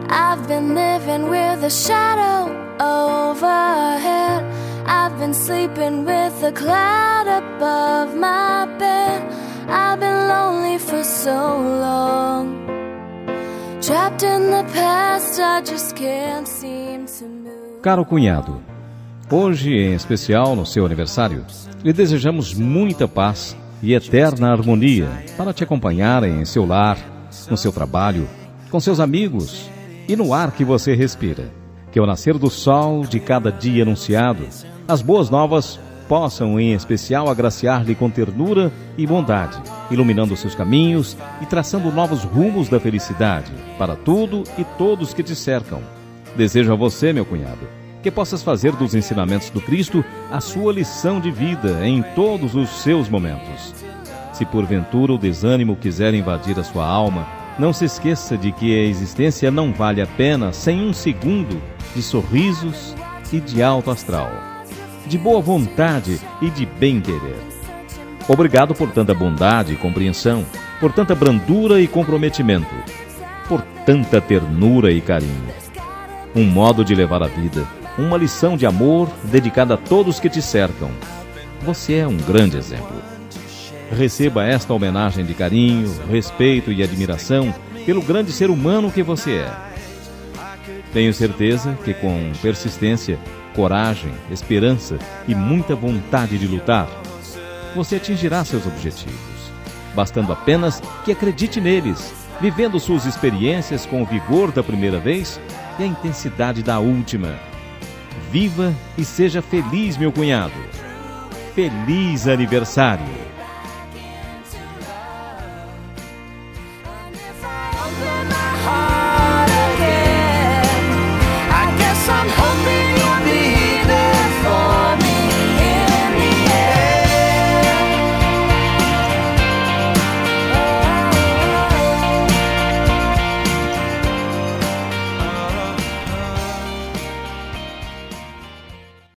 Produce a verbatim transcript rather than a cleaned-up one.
I've been living with a shadow overhead. I've been sleeping with a cloud above my bed. I've been lonely for so long. Trapped in the past, I just can't seem to move. Caro cunhado, hoje, em especial no seu aniversário, lhe desejamos muita paz e eterna harmonia para te acompanhar em seu lar, no seu trabalho, com seus amigos e no ar que você respira. Que ao nascer do sol de cada dia anunciado, as boas novas possam em especial agraciar-lhe com ternura e bondade, iluminando seus caminhos e traçando novos rumos da felicidade para tudo e todos que te cercam. Desejo a você, meu cunhado, que possas fazer dos ensinamentos do Cristo a sua lição de vida em todos os seus momentos. Se porventura o desânimo quiser invadir a sua alma, não se esqueça de que a existência não vale a pena sem um segundo de sorrisos e de alto astral, de boa vontade e de bem-querer. Obrigado por tanta bondade e compreensão, por tanta brandura e comprometimento, por tanta ternura e carinho. Um modo de levar a vida, uma lição de amor dedicada a todos que te cercam. Você é um grande exemplo. Receba esta homenagem de carinho, respeito e admiração pelo grande ser humano que você é. Tenho certeza que com persistência, coragem, esperança e muita vontade de lutar, você atingirá seus objetivos, bastando apenas que acredite neles, vivendo suas experiências com o vigor da primeira vez e a intensidade da última. Viva e seja feliz, meu cunhado. Feliz aniversário! Okay.